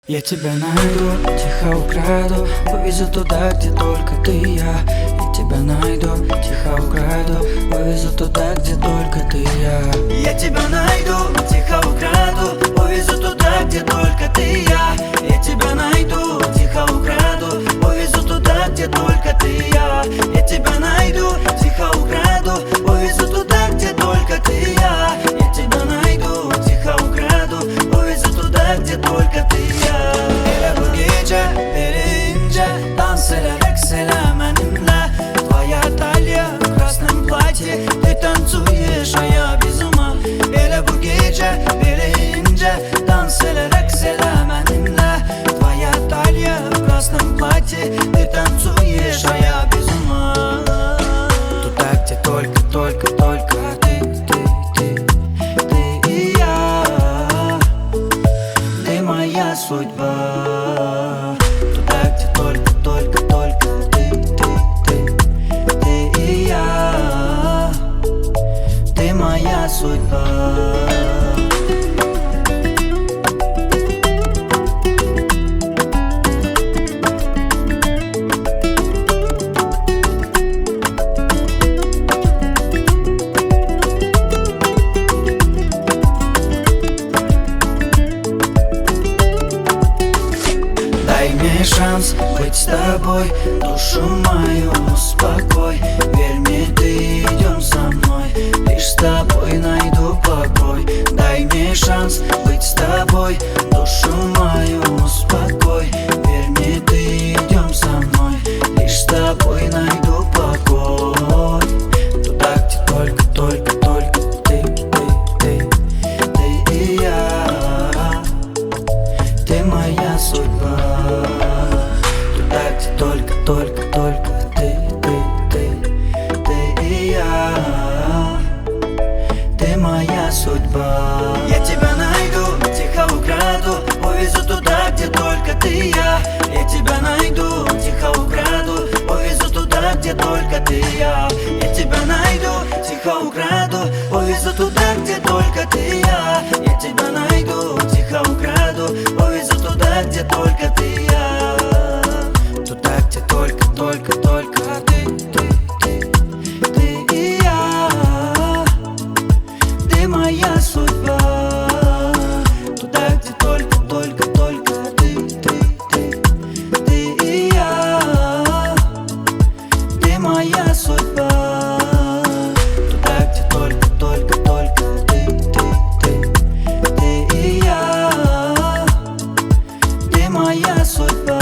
Я тебя найду, тихо украду, повезу туда, где только ты и я. Я тебя найду, тихо украду, повезу туда, где только ты и я. Я тебя найду, тихо украду, повезу туда, где только ты и я. Я тебя найду, тихо украду, повезу туда, где только ты и я. Я тебя найду, тихо украду, повезу туда, где только ты и я. Я тебя найду, tихо украду, повезу туда, где только ты и я. Hele bu gece verince dans ederek selamınla. Твоя талия в красном платье, ты танцуешь, а я без ума. Hele bu gece verince dans ederek selamınla. Твоя талия в красном платье, ты танцуешь, а я без ума. Туда, где только ты и я. Ты моя судьба. Туда, где только ты и я. Ты моя судьба. Дай мне шанс быть с тобой, душу мою успокой. Верь мне, ты идем со мной, лишь с тобой найду покой. Дай мне шанс быть с тобой, душу мою успокой. Верь мне, ты идем со мной, лишь с тобой найду покой. Туда, где только ты и я. Ты моя судьба. Туда, где только ты и я. Ты моя судьба. Я тебя найду, тихо украду, повезу туда, где только ты и я. Я тебя найду, тихо украду, повезу туда, где только ты и я. Я тебя найду, тихо украду, повезу туда, где только ты и я. Я тебя найду, тихо украду, повезу туда, где только ты и я. Туда, где только ты и я. Ты моя судьба. Туда, где только ты и я. Ты моя судьба. Туда, где только ты и я. Ты моя судьба.